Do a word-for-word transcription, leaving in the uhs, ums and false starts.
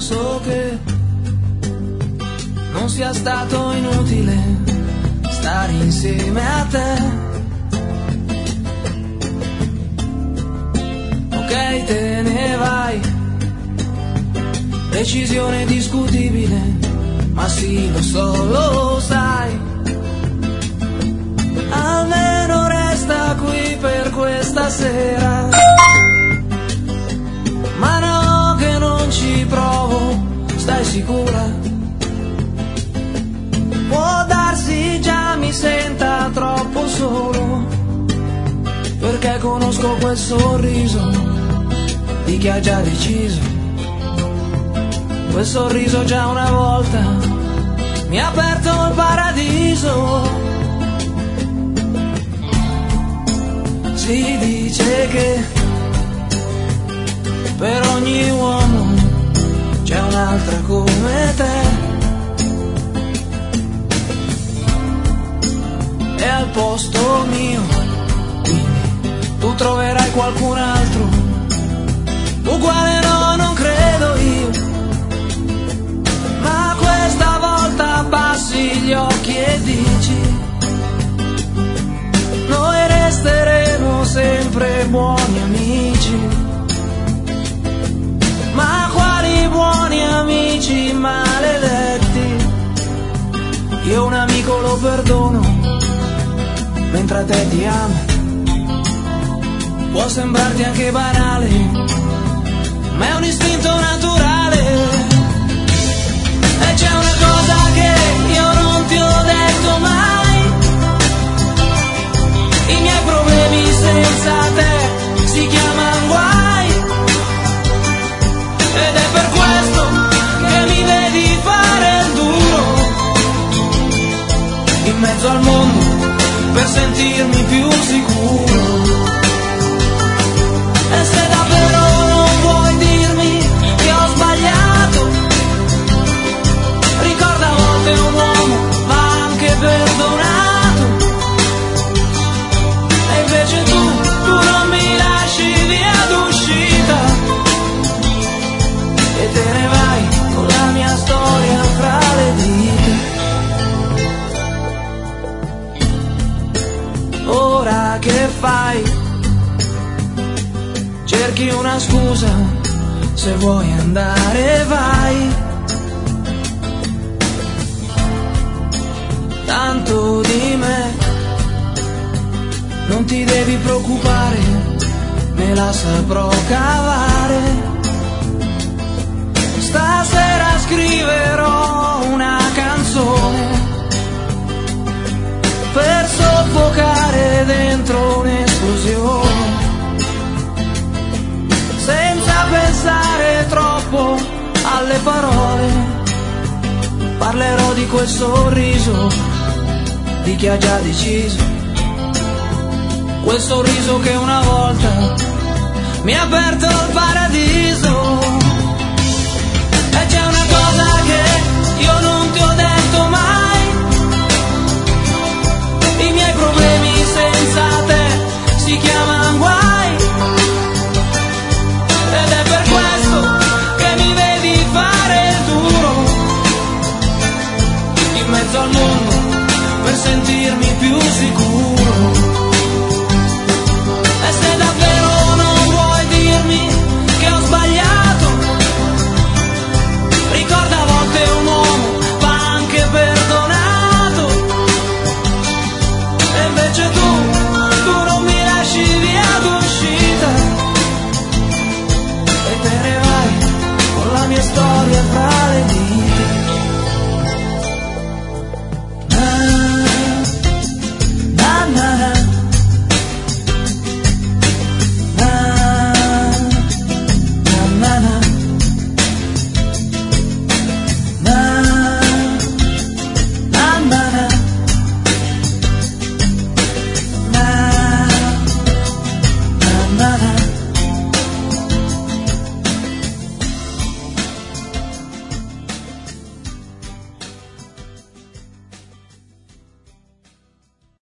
penso che non sia stato inutile stare insieme a te. Ok, te ne vai, decisione discutibile, ma sì, lo so, lo sai. Almeno resta qui per questa sera. Ma no, che non ci provo, stai sicura? Può darsi già mi senta troppo solo, perché conosco quel sorriso di chi ha già deciso. Quel sorriso già una volta mi ha aperto il paradiso. Si dice che per ogni uomo c'è un'altra come te, e al posto mio quindi tu troverai qualcun altro uguale. No, non credo io, ma questa volta abbassi gli occhi e dici: noi resteremo sempre buoni amici. Ma quali buoni amici maledetti? Io un amico lo perdono, mentre a te ti amo. Può sembrarti anche banale, ma è un istinto naturale. E c'è una cosa che io non ti ho detto mai: i miei problemi senza te si chiamano guai. Ed è per questo che mi vedi fare il duro in mezzo al mondo per sentirmi più sicuro. E se davvero non vuoi dirmi che ho sbagliato, ricorda, a volte un uomo va anche perdonato. E invece tu, tu non mi lasci via d'uscita e te ne vai con la mia storia fra le dita. Ora che fai? Cerchi una scusa, se vuoi andare vai. Tanto di me non ti devi preoccupare, me la saprò cavare. Stasera scriverò una canzone per soffocare dentro un'esplosione, senza pensare troppo alle parole. Parlerò di quel sorriso di chi ha già deciso, quel sorriso che una volta mi ha aperto il paradiso. E c'è una cosa che io non ti ho detto mai: i miei problemi senza te si chiamano guai. Ed è per questo che mi vedi fare il duro in mezzo al mondo per sentirmi più sicuro.